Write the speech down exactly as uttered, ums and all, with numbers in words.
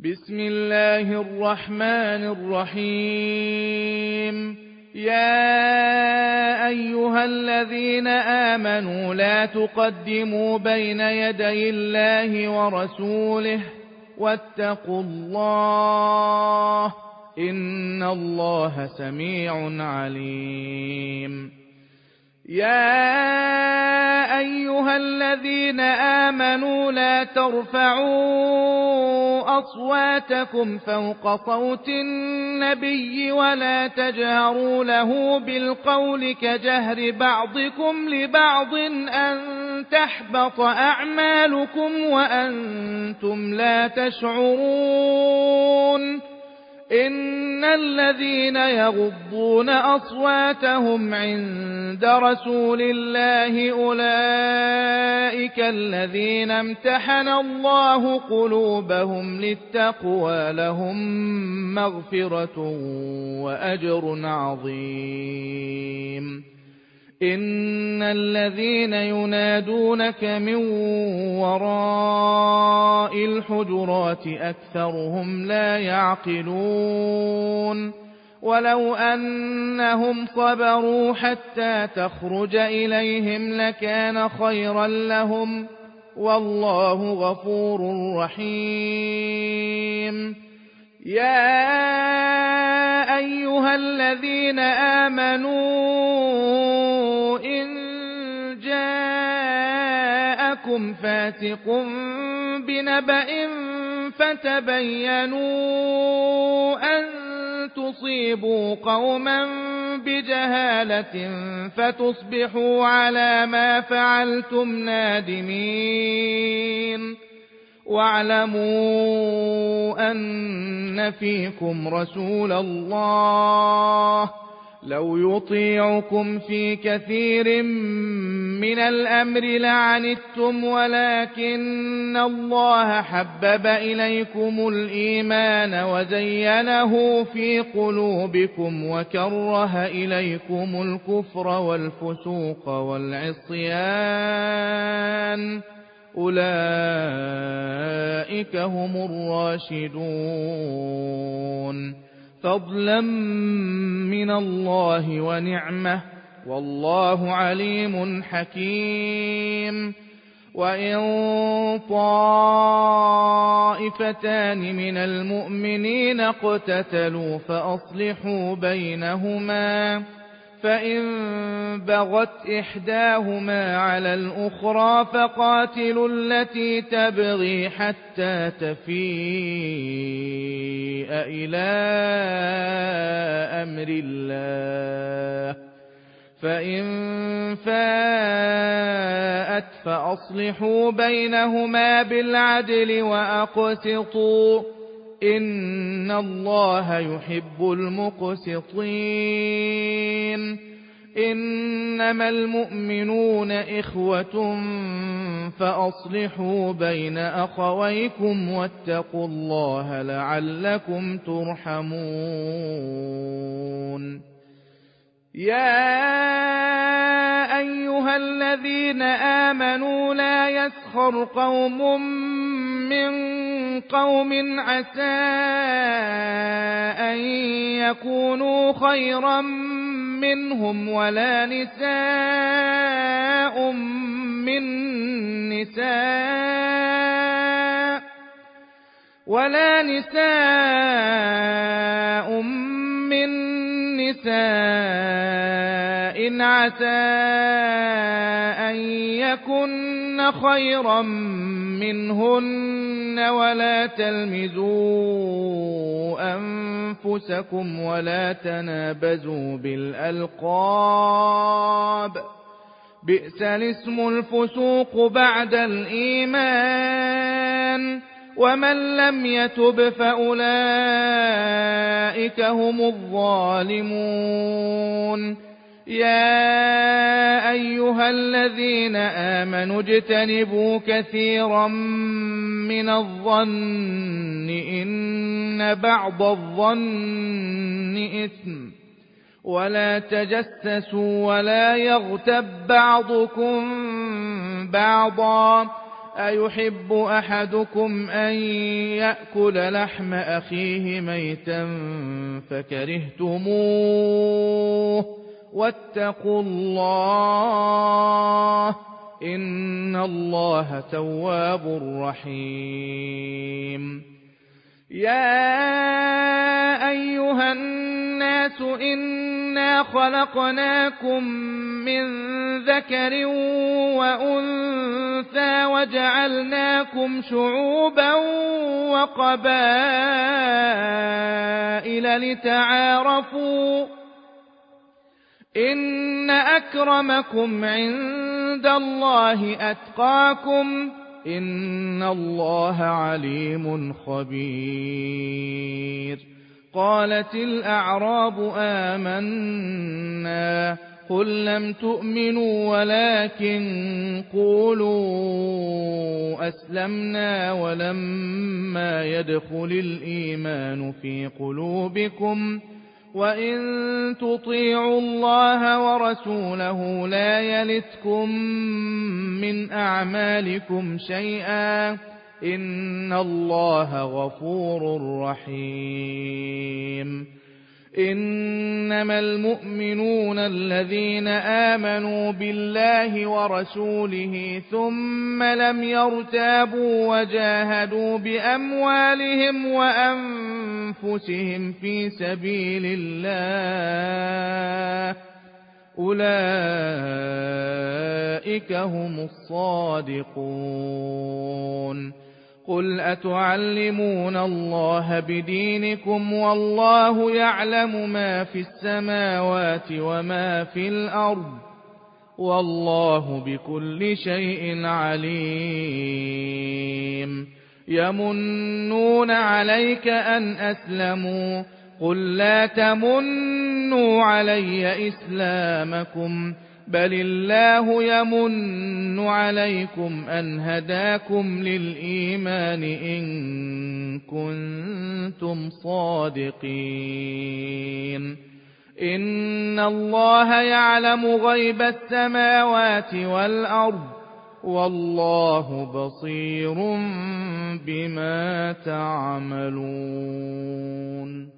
بسم الله الرحمن الرحيم. يا أيها الذين آمنوا لا تقدموا بين يدي الله ورسوله واتقوا الله إن الله سميع عليم. يا أيها الذين آمنوا لا ترفعوا أصواتكم فوق صوت النبي ولا تجهروا له بالقول كجهر بعضكم لبعض أن تحبط أعمالكم وأنتم لا تشعرون. إن الذين يغضون أصواتهم عند رسول الله أولئك الذين امتحن الله قلوبهم للتقوى لهم مغفرة وأجر عظيم. إن الذين ينادونك من وراء الحجرات أكثرهم لا يعقلون. ولو أنهم صبروا حتى تخرج إليهم لكان خيرا لهم والله غفور رحيم. يا أيها الذين آمنوا إن جاءكم فاسق بنبأ فتبينوا أن تصيبوا قوما بجهالة فتصبحوا على ما فعلتم نادمين. واعلموا أن فيكم رسول الله لو يطيعكم في كثير من الأمر لعنتم ولكن الله حبب إليكم الإيمان وزينه في قلوبكم وكره إليكم الكفر والفسوق والعصيان أولئك هم الراشدون فضلا من الله ونعمة والله عليم حكيم. وإن طائفتان من المؤمنين اقتتلوا فأصلحوا بينهما فإن بغت إحداهما على الأخرى فقاتلوا التي تبغي حتى تفيء إلى أمر الله فإن فاءت فأصلحوا بينهما بالعدل وأقسطوا إن الله يحب المقسطين. إنما المؤمنون إخوة فأصلحوا بين أخويكم واتقوا الله لعلكم ترحمون. يا أيها الذين آمنوا لا يسخر قوم من قوم عسى أن يكونوا خيرا منهم ولا نساء من نساء ولا نساء من نساء عسى أن يكن خيرا منهن ولا تلمزوا أنفسكم ولا تنابزوا بالألقاب بئس الاسم الفسوق بعد الإيمان ومن لم يتب فأولئك هم الظالمون. يا أيها الذين آمنوا اجتنبوا كثيرا من الظن إن بعض الظن إثم ولا تجسسوا ولا يغتب بعضكم بعضا أيحب أحدكم أن يأكل لحم أخيه ميتا فكرهتموه واتقوا الله إن الله تواب رحيم يا أيها الناس إنا خلقناكم من ذكر وأنثى وجعلناكم شعوبا وقبائل لتعارفوا إن أكرمكم عند الله أتقاكم إن الله عليم خبير قالت الأعراب آمنا قل لم تؤمنوا ولكن قولوا أسلمنا ولما يدخل الإيمان في قلوبكم وإن تطيعوا الله ورسوله لا يلتكم من أعمالكم شيئا إن الله غفور رحيم إنما المؤمنون الذين آمنوا بالله ورسوله ثم لم يرتابوا وجاهدوا بأموالهم وأنفسهم في سبيل الله أولئك هم الصادقون قل أتعلمون الله بدينكم والله يعلم ما في السماوات وما في الأرض والله بكل شيء عليم يمنون عليك أن أسلموا قل لا تمنوا علي إسلامكم بل الله يمن عليكم أن هداكم للإيمان إن كنتم صادقين إن الله يعلم غيب السماوات والأرض والله بصير بما تعملون